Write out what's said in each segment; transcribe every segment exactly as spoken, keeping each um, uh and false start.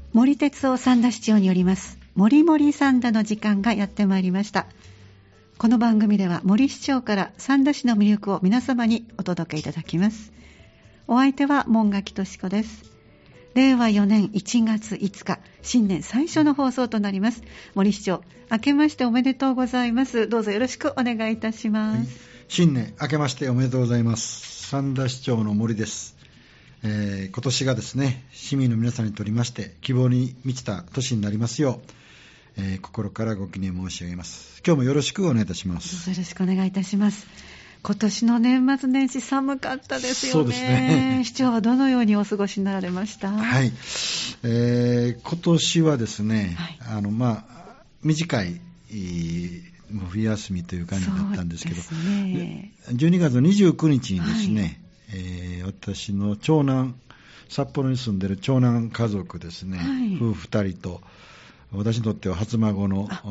森哲夫三田市長によります森森三田の時間がやってまいりました。この番組では森市長から三田市の魅力を皆様にお届けいただきます。お相手は門垣俊子です。れいわよねんいちがついつか、新年最初の放送となります。森市長、明けましておめでとうございます。どうぞよろしくお願いいたします。はい、 新年明けましておめでとうございます。三田市長の森です。えー、今年がですね、市民の皆さんにとりまして希望に満ちた年になりますよう、えー、心からご祈念申し上げます。今日もよろしくお願いいたします。 よろしくお願いいたします。今年の年末年始寒かったですよね。 そうですね。 市長はどのようにお過ごしになられました？ はい、えー、今年はですね、はい、あのまあ短い冬休みという感じだったんですけど、 そうですね、 じゅうにがつのにじゅうくにちにですね、はい、えー、私の長男、札幌に住んでいる長男家族ですね、はい、夫婦ふたりと私にとっては初孫の、はい、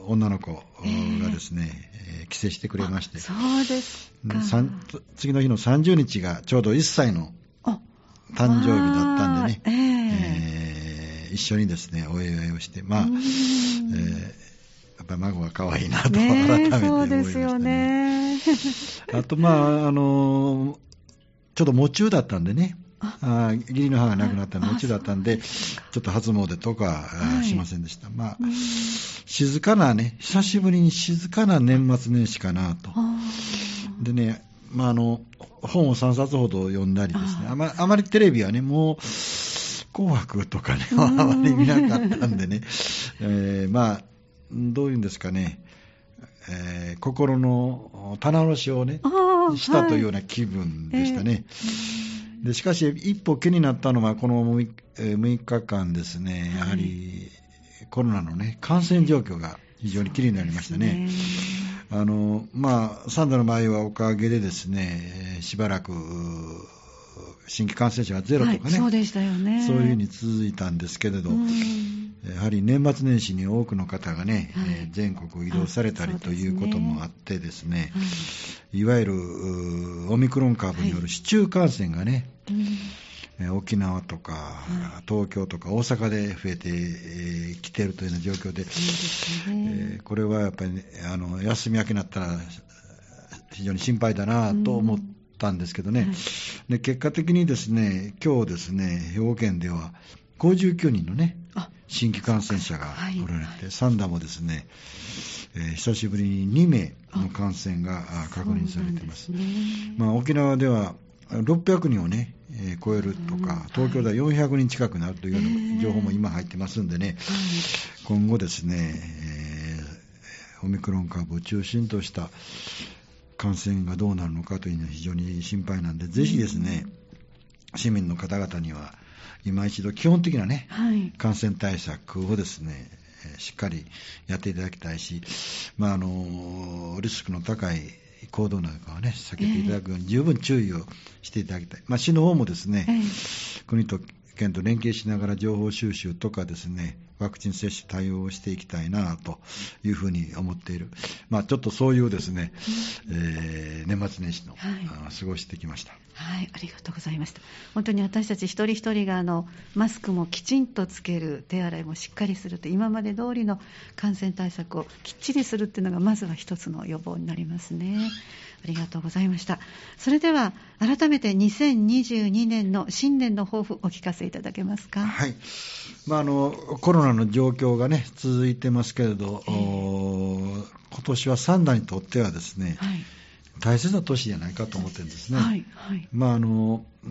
女の子がですね、えー、帰省してくれまして、 そうですか。 次の日のさんじゅうにちがちょうどいっさいの誕生日だったんでね、えーえー、一緒にですねお祝いをして、まあ、えー、やっぱり孫が可愛いなと改めて思いましたね。 そうですよね。 あと、まああのちょっと喪中だったんでね、あ義理の母が亡くなったの喪中だったんで、ちょっと初詣とか、はい、しませんでした。まあ、静かなね、久しぶりに静かな年末年始かなと。でね、まあ、あの本をさんさつほど読んだりですね、あま, あまりテレビはね、もう紅白とかね、あまり見なかったんでね、えー、まあどういうんですかね、えー、心の棚卸しをねしたというような気分でしたね。はい、えー、でしかし一歩気になったのはこのむいかかんですね、やはりコロナのね感染状況が非常に気になりましたね。あのまあ三田の場合はおかげでですね、しばらく新規感染者がゼロとかね、はい、 そうでしたよね。 そういうふうに続いたんですけれど、やはり年末年始に多くの方がね、はい、えー、全国移動されたりということもあってですね、はい、いわゆるオミクロン株による市中感染がね、はい、沖縄とか、はい、東京とか大阪で増えてき、えー、ているというような状況で、ね、えー、これはやっぱり、ね、あの休み明けになったら非常に心配だなと思ったんですけどね、はい、で結果的にですね、今日ですね、兵庫県ではごじゅうきゅうにんのね新規感染者がおられて、はいはい、三田もですね、えー、久しぶりににめいの感染が確認されています。ね、まあ、沖縄ではろっぴゃくにんをね、えー、超えるとか、東京ではよんひゃくにん近くなるというような情報も今入ってますんでね、今後ですね、えー、オミクロン株を中心とした感染がどうなるのかというのは非常に心配なんで、ぜひですね、市民の方々には今一度基本的なね、はい、感染対策をですね、しっかりやっていただきたいし、まあ、あのリスクの高い行動なんかはね避けていただくように十分注意をしていただきたい。まあ、市の方もですね、えー、国と県と連携しながら情報収集とかですね、ワクチン接種対応をしていきたいなというふうに思っている。まあ、ちょっとそういうですね、えー、年末年始の、はい、過ごしてきました。 はい、ありがとうございました。本当に私たち一人一人があのマスクもきちんとつける、手洗いもしっかりすると、今まで通りの感染対策をきっちりするっていうのがまずは一つの予防になりますね。ありがとうございました。それでは改めてにせんにじゅうにねんの新年の抱負お聞かせいただけますか。 はい、まあ、あのコロナの状況がね続いてますけれど、えー、今年は三田にとってはですね、はい、大切な年じゃないかと思ってるんですね。はいはい、まああのうん、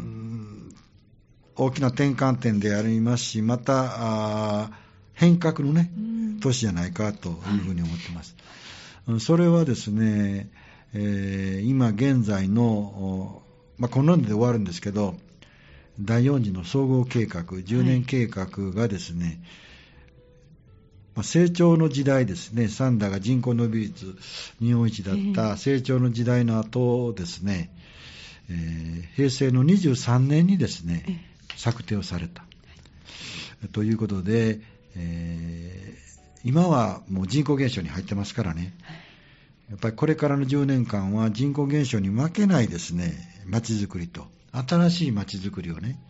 大きな転換点でありますし、また変革のね年じゃないかというふうに思ってます。はい、それはですね、えー、今現在の、まあ、こんなんで終わるんですけど、だいよん次の総合計画、じゅうねん計画がですね、はい、まあ、成長の時代ですね、三田が人口伸び率日本一だった成長の時代の後ですね、えー、平成のにじゅうさんねんにですね策定をされた、はい、ということで、えー、今はもう人口減少に入ってますからね、やっぱりこれからのじゅうねんかんは人口減少に負けないですね、街づくりと新しい街づくりをね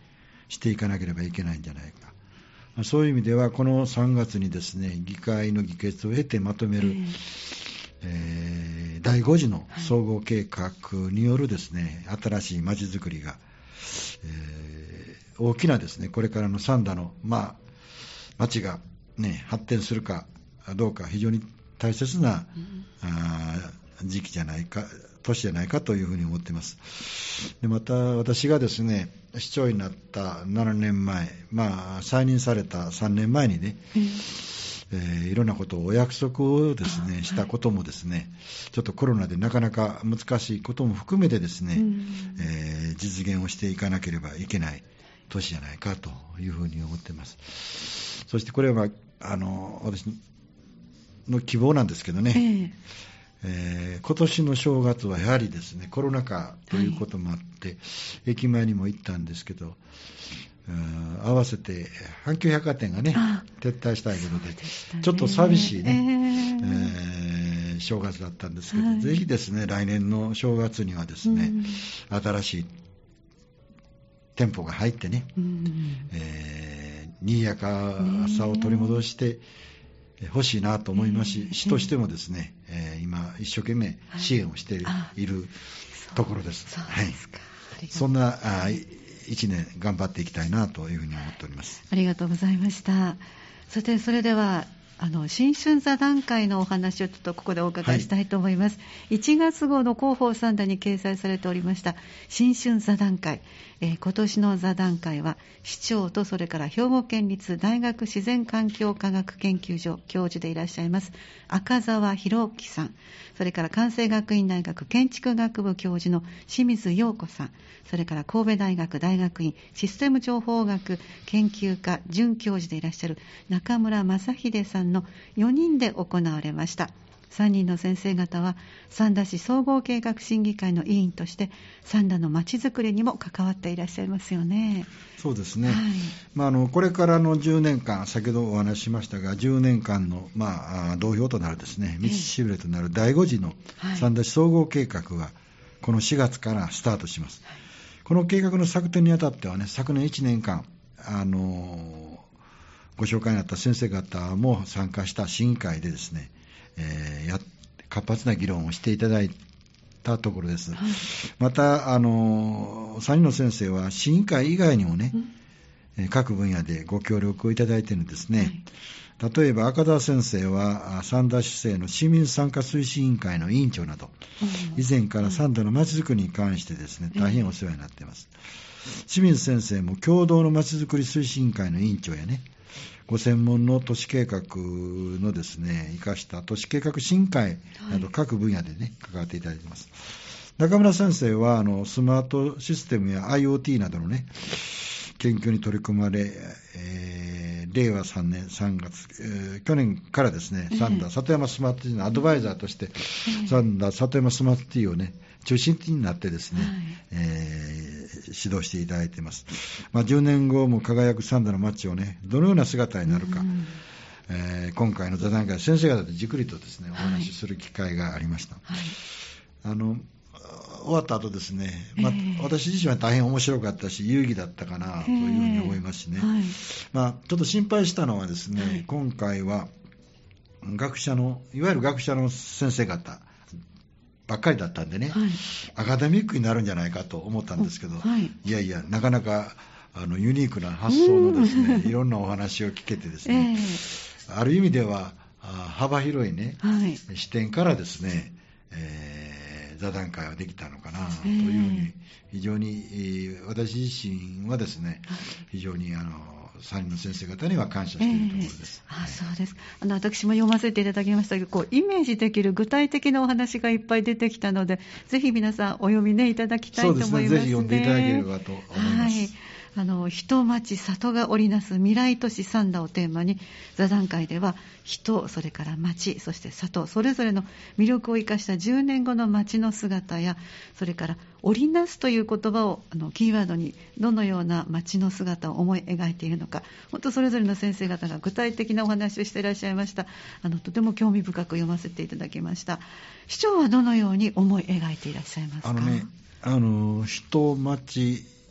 していかなければいけないんじゃないか。そういう意味ではこのさんがつにですね、議会の議決を経てまとめる、えーえー、だいご次の総合計画によるですね、新しいまちづくりが、えー、大きなですね、これからの三田の、まあ、町が、ね、発展するかどうか非常に大切な、うん、あ時期じゃないか、年じゃないかというふうに思っています。でまた私がですね、市長になったななねんまえ、まあ、再任されたさんねんまえにね、うん、えー、いろんなことをお約束をですねしたこともですね、はい、ちょっとコロナでなかなか難しいことも含めてですね、うん、えー、実現をしていかなければいけない年じゃないかというふうに思っています。そしてこれはあの私の希望なんですけどね、えーえー、今年の正月はやはりですね、コロナ禍ということもあって、はい、駅前にも行ったんですけど、合わせて阪急百貨店がね撤退したいこと で, で、ね、ちょっと寂しいね、えーえー、正月だったんですけど、はい、ぜひですね、来年の正月にはですね、うん、新しい店舗が入ってね、うんえー、にぎやかさを取り戻して欲しいなと思いますし、えー、市としてもですね、えー、今一生懸命支援をしている、はい、いるところです。 そうですか、 はい、そんなあいちねん頑張っていきたいなというふうに思っております。 ありがとうございました。さて、それではあの新春座談会のお話をちょっとここでお伺いしたいと思います。はい、いちがつ号の広報三田に掲載されておりました新春座談会、えー、今年の座談会は市長とそれから兵庫県立大学自然環境科学研究所教授でいらっしゃいます赤澤博樹さん、それから関西学院大学建築学部教授の清水陽子さん、それから神戸大学大学院システム情報学研究科准教授でいらっしゃる中村正秀さんのよにんで行われました。さんにんの先生方は三田市総合計画審議会の委員として三田のまちづくりにも関わっていらっしゃいますよね。 そうですね、はい、まあ、あのこれからのじゅうねんかん、先ほどお話ししましたがじゅうねんかんの、まあ、同票となるですね、道しるべとなるだいご次の三田市総合計画がこのしがつからスタートします。はい、この計画の策定にあたってはね、昨年いちねんかんあのご紹介になった先生方も参加した審議会でですね、えー、や活発な議論をしていただいたところです。はい、またあのさんにんの先生は審議会以外にもね、うん、各分野でご協力をいただいているんですね。はい、例えば赤澤先生は三田市政の市民参加推進委員会の委員長など、うん、以前から三田のまちづくりに関してですね、大変お世話になっています。うん、清水先生も共同のまちづくり推進委員会の委員長やね、ご専門の都市計画のですね、生かした都市計画審議会など各分野でね、関わっていただいています。中村先生はあのスマートシステムや IoT などのね、研究に取り組まれ、えー、れいわさんねんさんがつ、えー、去年からですね、三田里山スマートティーのアドバイザーとして、三田里山スマートティーをね、中心になってですね、はい、えー、指導していただいています。まあ、じゅうねんごも輝く三田の街をね、どのような姿になるか、うん、えー、今回の座談会、先生方でじっくりとですね、お話しする機会がありました。はい、あの終わった後ですね、まあ、えー、私自身は大変面白かったし有意義だったかなというふうに思いますしね、えーはい、まあ、ちょっと心配したのはですね、はい、今回は学者のいわゆる学者の先生方ばっかりだったんでね、はい、アカデミックになるんじゃないかと思ったんですけど、はい、いやいやなかなかあのユニークな発想のですね、いろんなお話を聞けてですね、えー、ある意味では幅広いね、はい、視点からですね、えー、座談会はできたのかなというふうに、非常に私自身はですね、非常にあのさんにんの先生方には感謝しているところです。 えー、あ、そうです。あの私も読ませていただきましたけど、こうイメージできる具体的なお話がいっぱい出てきたので、ぜひ皆さんお読み、ね、いただきたいと思いますね。 そうですね、ぜひ読んでいただければと思います。はい、 あの人町里が織りなす未来都市三田をテーマに、座談会では人、それから町、そして里、それぞれの魅力を生かしたじゅうねんごの町の姿や、それから織りなすという言葉をあのキーワードにどのような町の姿を思い描いているのか、本当それぞれの先生方が具体的なお話をしていらっしゃいました。あのとても興味深く読ませていただきました。市長はどのように思い描いていらっしゃいますか？ あのね、あの人町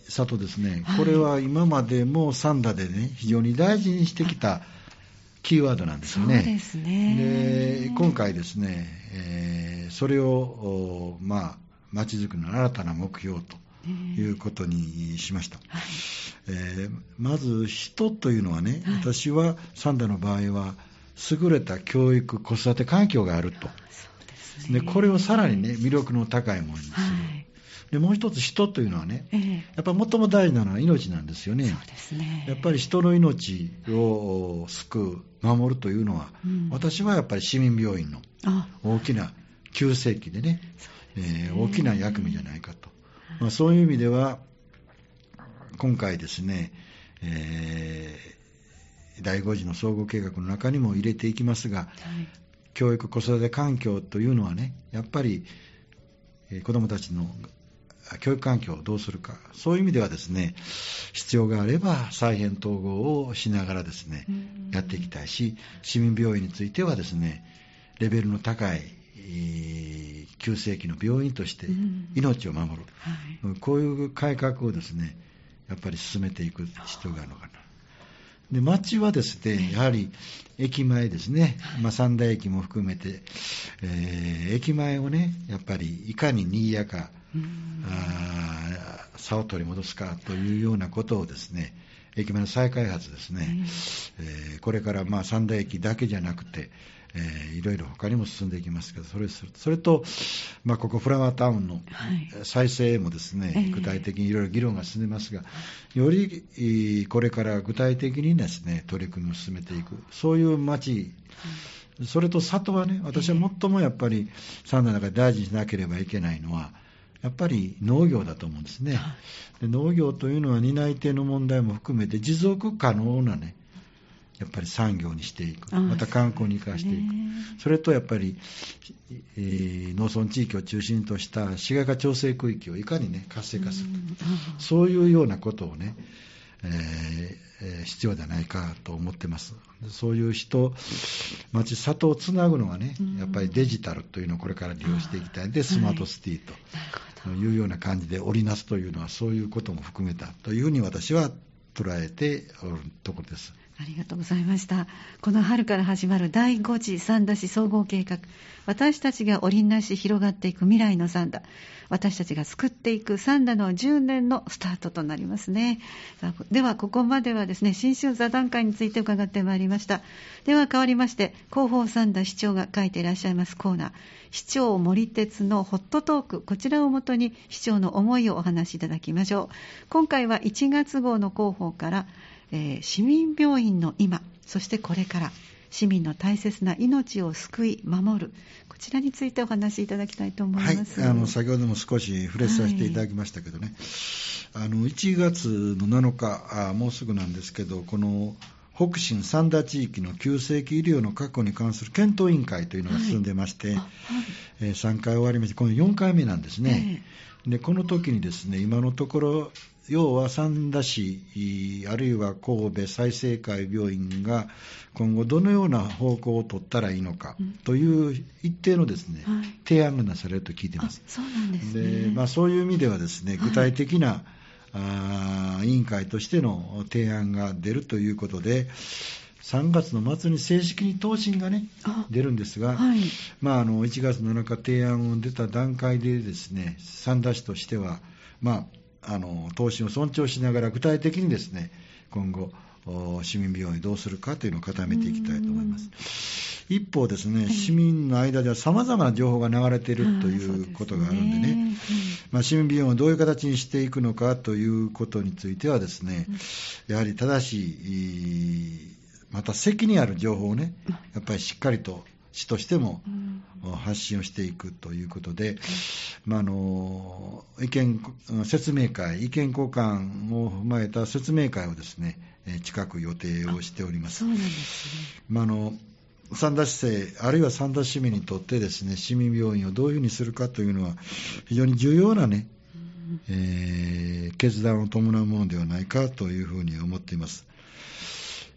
里ですね、 はい、 これは今までも三田でね、非常に大事にしてきたキーワードなんですよね。 そうですね。 で、今回ですね、えー、それを、まあ、町づくりの新たな目標ということにしました。はい、えー、まず人というのはね、はい、私は三田の場合は優れた教育子育て環境があると。 そうですね。 でこれをさらにね、魅力の高いものにする。はい、でもう一つ人というのはね、えー、やっぱり最も大事なのは命なんですよね。 そうですね。やっぱり人の命を救う、守るというのは、うん、私はやっぱり市民病院の大きな急性期でね、えー、大きな役目じゃないかと。まあ、そういう意味では今回ですね、えー、だいご次の総合計画の中にも入れていきますが、はい、教育子育て環境というのはね、やっぱり、えー、子どもたちの教育環境をどうするか、そういう意味ではですね、必要があれば再編統合をしながらですね、やっていきたいし、市民病院についてはですね、レベルの高い急性期の病院として命を守る、うん、はい、こういう改革をですね、やっぱり進めていく必要があるのかな。で、町はですね、やはり駅前ですね、まあ、三大駅も含めて、えー、駅前をね、やっぱりいかに賑やか、うん、あ差を取り戻すかというようなことをですね、駅前の再開発ですね、えー、これからまあ三大駅だけじゃなくて、えー、いろいろ他にも進んでいきますけど、それ、それと、まあ、ここフラワータウンの再生もですね、はい、具体的にいろいろ議論が進んでますが、よりこれから具体的にですね、取り組みを進めていく、そういう街、それと里はね、私は最もやっぱり三田の中で大事にしなければいけないのは、やっぱり農業だと思うんですね。で、農業というのは担い手の問題も含めて持続可能なね、やっぱり産業にしていく、また観光に生かしていく、それとやっぱり、えー、農村地域を中心とした市街化調整区域をいかにね、活性化すると、そういうようなことをね、えー、必要じゃないかと思ってます。そういう人、町、里をつなぐのがね、やっぱりデジタルというのをこれから利用していきたいので、スマートシティというような感じで織りなすというのは、そういうことも含めたというふうに私は捉えておるところです。 ありがとうございました。この春から始まるだいご次三田市総合計画、私たちが織りなし広がっていく未来の三田、私たちが作っていく三田のじゅうねんのスタートとなりますね。ではここまではですね、新春座談会について伺ってまいりました。では変わりまして、広報三田市長が書いていらっしゃいますコーナー、市長森鉄のホットトーク、こちらをもとに市長の思いをお話しいただきましょう。今回はいちがつ号の広報から、えー、市民病院の今、そしてこれから市民の大切な命を救い守る、こちらについてお話しいただきたいと思います。 はい、あの先ほども少し触れさせていただきましたけどね、はい、あのいちがつのなのか、あもうすぐなんですけど、この北信三田地域の急性期医療の確保に関する検討委員会というのが進んでまして、はい、はい、えー、さんかい終わりまして、このよんかいめなんですね。えー、でこの時にですね、今のところ要は三田市あるいは神戸済生会病院が今後どのような方向を取ったらいいのかという一定のですね、はい、提案がなされると聞いています。 そうなんですね。 で、まあ、そういう意味ではですね、具体的な、はい、あ委員会としての提案が出るということで、さんがつの末に正式に答申がね出るんですが、はい、まあ、あのいちがつなのか提案を出た段階でですね、三田市としてはまああの答申を尊重しながら具体的にですね、今後市民病院どうするかというのを固めていきたいと思います。一方ですね、市民の間では様々な情報が流れているということがあるんでね、ね、まあ、市民病院をどういう形にしていくのかということについてはですね、やはり正しい、また責任ある情報をね、やっぱりしっかりと市としても発信をしていくということで、まあ、あの意見説明会、意見交換を踏まえた説明会をですね、近く予定をしております。 そうなんですね。 まあ、あの三田市政あるいは三田市民にとってですね、市民病院をどういうふうにするかというのは非常に重要なね、うんえー、決断を伴うものではないかというふうに思っています。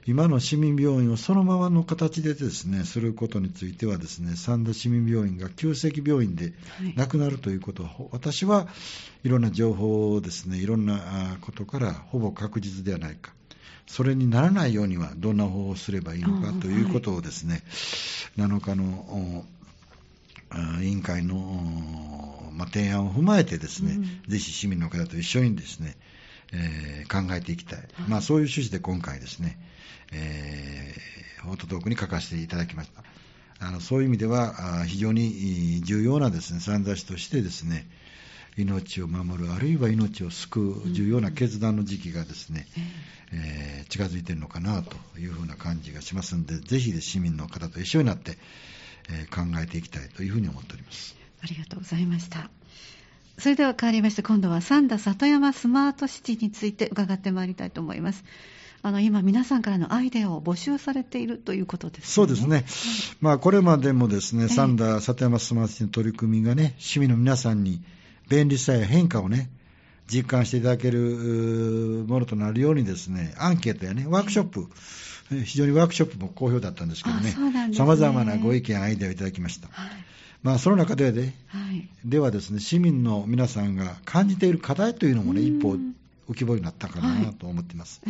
今の市民病院をそのままの形でですねすることについてはですね、三田市民病院が急性病院でなくなるということは、はい、私はいろんな情報をですねいろんなことからほぼ確実ではないか、それにならないようにはどんな方法をすればいいのかということをですね、はい、なのかの委員会の、まあ、提案を踏まえてですね、うん、ぜひ市民の方と一緒にですね、えー、考えていきたい、まあ、そういう趣旨で今回ですね、えー、ホットトークに書かせていただきました。あのそういう意味では非常に重要なですね三田市としてですね、命を守るあるいは命を救う重要な決断の時期がですね、うんえー、近づいているのかなというふうな感じがしますので、ぜひ市民の方と一緒になって、えー、考えていきたいというふうに思っております。 ありがとうございました。それでは変わりまして、今度は三田里山スマートシティについて伺ってまいりたいと思います。あの今皆さんからのアイデアを募集されているということですね。 そうですね、はい、まあ、これまでもですね、三田里山スマートシティの取り組みがね、市民の皆さんに便利さや変化をね実感していただけるものとなるようにですね、アンケートやねワークショップ、非常にワークショップも好評だったんですけどね、さまざまなご意見アイデアをいただきました。はい、まあ、その中でで、はい、ではですね、市民の皆さんが感じている課題というのもね、一歩浮き彫りになったかなと思っています。はい、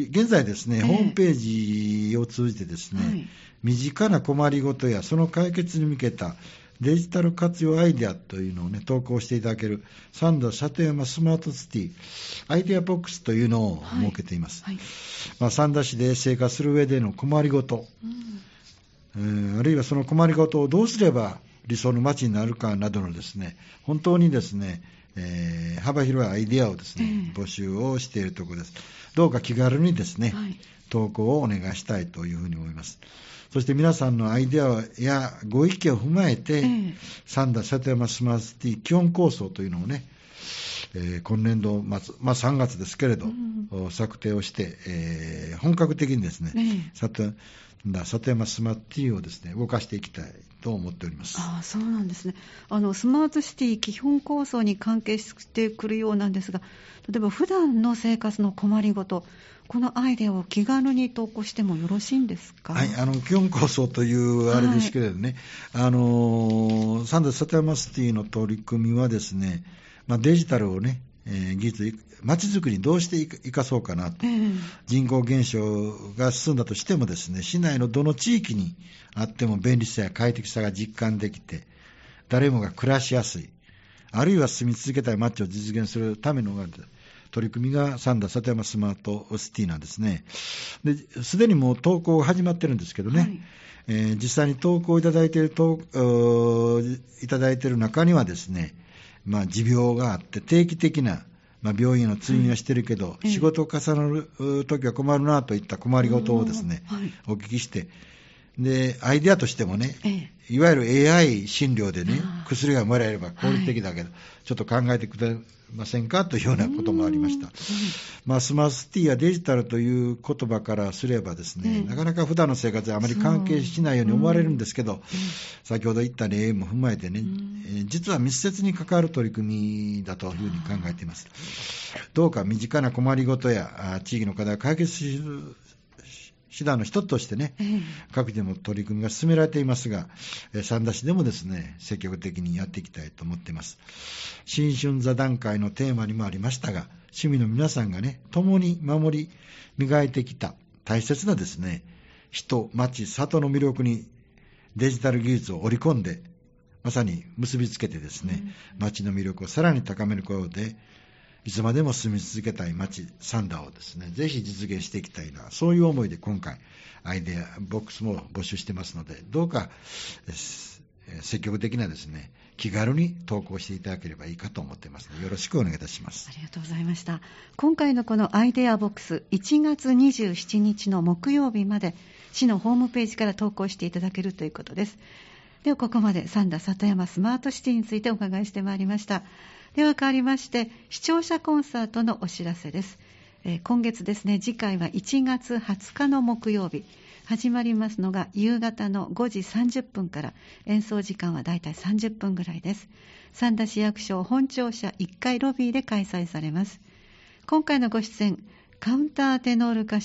現在ですね、えー、ホームページを通じてですね、はい、身近な困りごとやその解決に向けたデジタル活用アイデアというのをね、投稿していただける三田里山スマートシティアイデアボックスというのを設けています。はいはい、まあ、三田市で生活する上での困りごと、うん、あるいはその困りごとをどうすれば理想の街になるかなどのですね、本当にですね、えー、幅広いアイデアをですね、えー、募集をしているところです。どうか気軽にですね、はい、投稿をお願いしたいというふうに思います。そして皆さんのアイデアやご意見を踏まえて、えー、三田里山スマートシティ基本構想というのをね、えー、今年度末、まあ、さんがつですけれど、うん、策定をして、えー、本格的にですね、えー、里里山スマートシティをですね動かしていきたいと思っております。 ああ、そうなんですね。あのスマートシティ基本構想に関係してくるようなんですが、例えば普段の生活の困りごと、このアイデアを気軽に投稿してもよろしいんですか？ はい、あの基本構想というあれですけれどね、はい、あの三田里山シティの取り組みはですね、まあ、デジタルをね、えー、技術、街づくりにどうして生かそうかなと、えー、人口減少が進んだとしてもですね、市内のどの地域にあっても便利さや快適さが実感できて、誰もが暮らしやすい、あるいは住み続けたい街を実現するための取り組みが三田里山スマートシティなんですね。で、すでにもう投稿が始まってるんですけどね、はい、えー、実際に投稿いただいているといただいている中にはですね、まあ、持病があって定期的な、まあ、病院への通院はしてるけど、はい、仕事を重なるときは困るなといった困りごとをですね、はい、お聞きして、でアイデアとしてもね、ええ、いわゆる エーアイ 診療でね薬がもらえれば効率的だけど、はい、ちょっと考えてくれませんかというようなこともありました。まあ、スマートシティやデジタルという言葉からすればですね、うん、なかなか普段の生活であまり関係しないように思われるんですけど、うん、先ほど言った例も踏まえてね、うん、えー、実は密接に関わる取り組みだというふうに考えています。どうか身近な困りごとや地域の課題を解決する手段の一つとしてね、えー、各地でも取り組みが進められていますが、三田市でもですね、積極的にやっていきたいと思っています。新春座談会のテーマにもありましたが、市民の皆さんがね、共に守り磨いてきた大切なですね、人、町、里の魅力にデジタル技術を織り込んで、まさに結びつけてですね、うん、町の魅力をさらに高めることで、いつまでも住み続けたい町、三田をですね、ぜひ実現していきたいな、そういう思いで今回、アイデアボックスも募集してますので、どうか積極的なですね、気軽に投稿していただければいいかと思っていますので、よろしくお願いいたします。 ありがとうございました。今回のこのアイデアボックス、いちがつにじゅうしちにちの木曜日まで、市のホームページから投稿していただけるということです。ではここまで三田里山スマートシティについてお伺いしてまいりました。では変わりまして、視聴者コンサートのお知らせです。えー、今月ですね、次回はいちがつはつかの木曜日、始まりますのが夕方のごじさんじゅっぷんから、演奏時間はだいたいさんじゅっぷんぐらいです。三田市役所本庁舎いっかいロビーで開催されます。今回のご出演、カウンターテノール歌手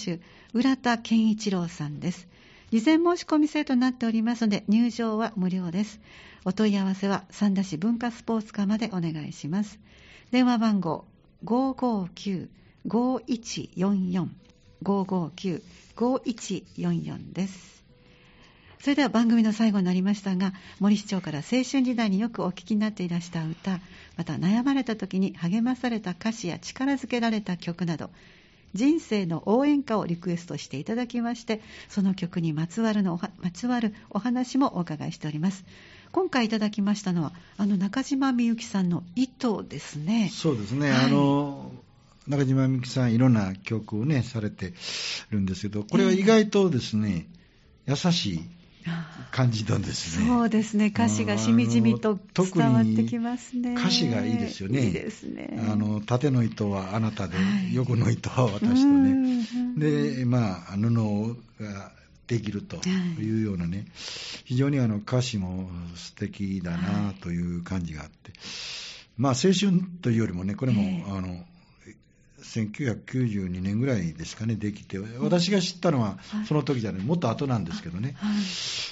浦田健一郎さんです。事前申し込み制となっておりますので入場は無料です。お問い合わせは三田市文化スポーツ課までお願いします。電話番号 ごーごーきゅう ごーいちよんよん ごーごーきゅう ごーいちよんよん です。それでは番組の最後になりましたが、森市長から青春時代によくお聞きになっていらした歌、また悩まれた時に励まされた歌詞や力づけられた曲など、人生の応援歌をリクエストしていただきまして、その曲にまつわるのおはまつわるお話もお伺いしております。今回いただきましたのはあの中島みゆきさんの糸ですね。 そうですね、はい、あの中島みゆきさんいろんな曲をねされてるんですけど、これは意外とですね、えー、優しい感じなんですね。 そうですね、歌詞がしみじみと伝わってきますね。 歌詞がいいですよね。 いいですね。 あの縦の糸はあなたで、はい、横の糸は私とね。で、まあ布ができるというようなね、はい、非常にあの歌詞も素敵だなという感じがあって、はい、まあ青春というよりもね、これも、えー、あのせんきゅうひゃくきゅうじゅうにねんぐらいですかね、できて、私が知ったのはその時じゃない、もっと後なんですけどね、はい、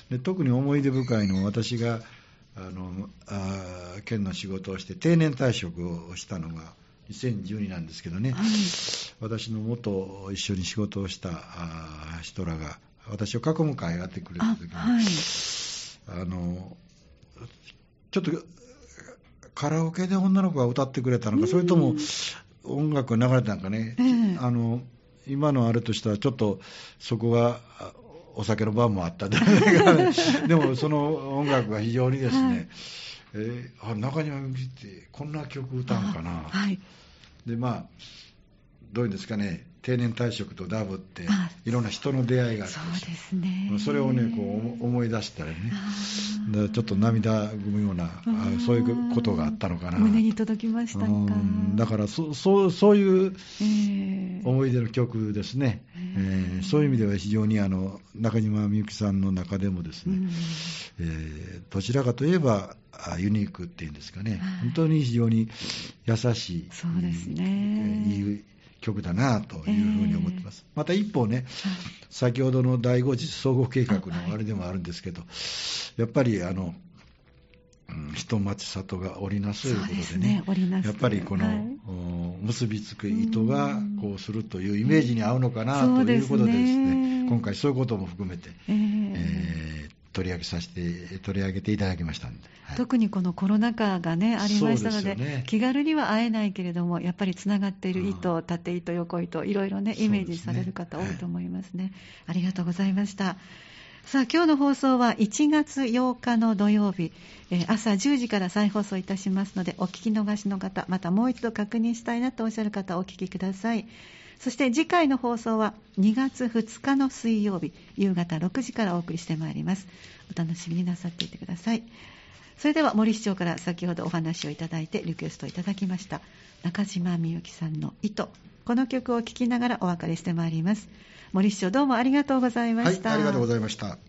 で特に思い出深いのは、私があのあ県の仕事をして定年退職をしたのがにせんじゅうになんですけどね、はい、私の元一緒に仕事をしたあ人らが私を囲む会やってくれた時に、あ、はい、あのちょっとカラオケで女の子が歌ってくれたのか、それとも音楽が流れたのかね、えー、あの今のあれとしてはちょっとそこがお酒の番もあったででもその音楽が非常にですね、はい、えー、あ中島みゆきってこんな曲歌うのかな、はい、でまあどういうんですかね、定年退職とダブっていろんな人の出会いがあって、 そうですね、 それをねこう思い出したらね、でちょっと涙ぐむような、そういうことがあったのかな、 胸に届きましたか。 だから そ, そ, そういう思い出の曲ですね、えーえー、そういう意味では非常にあの中島みゆきさんの中でもですね、えー、どちらかといえばユニークっていうんですかね、本当に非常に優しい、 そうですね、 えー、いい曲だなというふうに思ってます、えー、また一方ね、先ほどの第五次総合計画のあれでもあるんですけど、やっぱりあの、うん、人町里が織りなすということでね、やっぱりこの、はい、結びつく糸がこうするというイメージに合うのかなということでですね、今回そういうことも含めて、えーえー、取り上げさせて取り上げていただきましたので、 はい、特にこのコロナ禍が、ね、ありましたの で, で、ね、気軽には会えないけれども、やっぱりつながっている糸、縦糸、横糸、いろいろ、ね、イメージされる方多いと思いますね、はい、ありがとうございました。さあ、今日の放送はいちがつようかの土曜日、えー、朝じゅうじから再放送いたしますので、お聞き逃しの方、またもう一度確認したいなとおっしゃる方、お聞きください。そして次回の放送はにがつふつかの水曜日、夕方ろくじからお送りしてまいります。お楽しみになさっていてください。それでは森市長から先ほどお話をいただいてリクエストいただきました中島みゆきさんの糸、この曲を聴きながらお別れしてまいります。森市長、どうもありがとうございました。 はい、ありがとうございました。